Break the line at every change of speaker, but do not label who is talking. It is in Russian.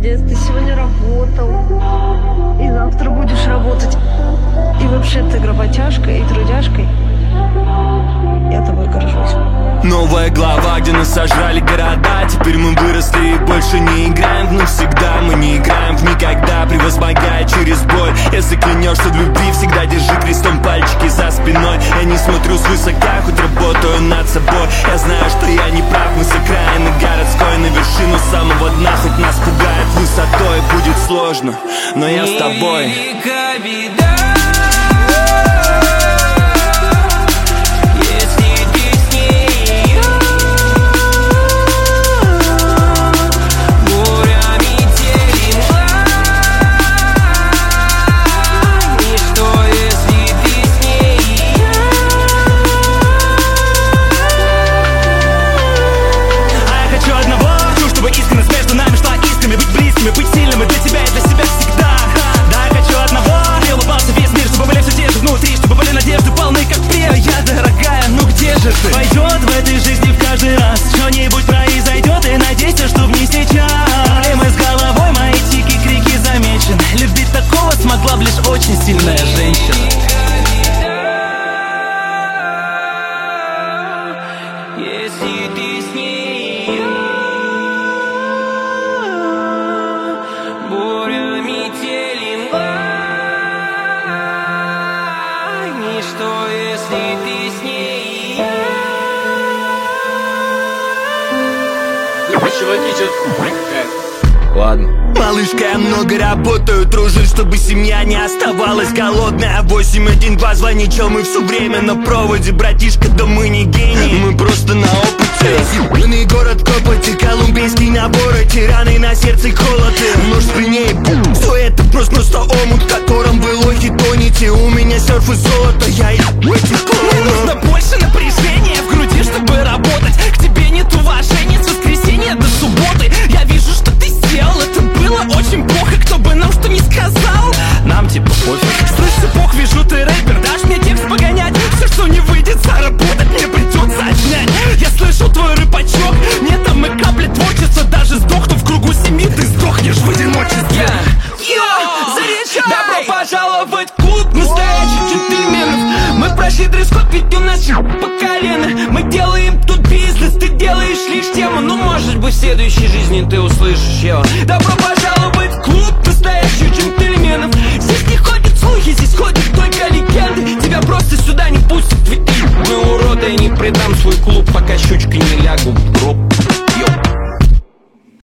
Пиздец, ты сегодня работал. И завтра будешь работать. И вообще ты работяжка и трудяжкой. Я тобой горжусь.
Новая глава, где нас сожрали города. Теперь мы выросли и больше не играем навсегда. Мы не играем в никогда, превозмогая через боль. Если клянешься в любви, всегда держи крестом пальчики за спиной. Я не смотрю свысока, хоть работаю над собой. Я знаю, что я не прав, мы с окраины городской. На вершину самого дна, хоть нас пугает высотой. Будет сложно, но я с тобой.
Невелика беда.
Быть сильным и для тебя, и для себя всегда. Да, я хочу одного. Я улыбался весь мир, чтобы были все те же внутри, чтобы были надежды полны, как прия. Дорогая, ну где же ты? Пойдет в этой жизни в каждый раз что-нибудь произойдет, и надейся, что в ней сейчас. Проблемы с головой, мои тики, крики замечены. Любить такого смогла б лишь очень сильная женщина.
Если ты с ней, буря, метели, мгла. Ничто, если ты с ней.
Ладно. Малышка, я много работаю, тружусь, чтобы семья не оставалась голодная. 812 звони, чё мы все время на проводе. Братишка, да мы не гении, мы просто на опыте. Юный город Копоти, колумбийский набор. Тираны на сердце холоды, нож в спине и бум. Все это просто омут, в котором вы лохи тонете. У меня серф и золото, я ебу этих клонов. Мне нужно больше напряжения в груди, чтобы работать. К тебе нет уважения с воскресенья до субботы. Я вижу, что ты сделал, это было очень плохо. Кто бы нам что ни сказал, нам типа пофиг. Слышь, сапог, вижу, ты рэпер, дашь мне текст погонять. Все, что не выйдет заработать, мне придется отнять. Я слышу твой рыбачок, нет там и капли творчества. Даже сдохну в кругу семьи, ты сдохнешь в одиночестве.
Заряжай! Добро пожаловать в клуб настоящих джентльменов. Мы прошли дресс-код, ведь у нас по колено. Мы делаем тут бизнес, ты делаешь лишь тему. Ну, может быть, в следующей жизни ты услышишь его. Добро пожаловать в клуб настоящих джентльменов. Здесь не ходят слухи, здесь ходят только легенды. Тебя просто сюда не пустят, ведь ты уроды. Я не предам свой клуб, пока щучкой не лягу в гроб.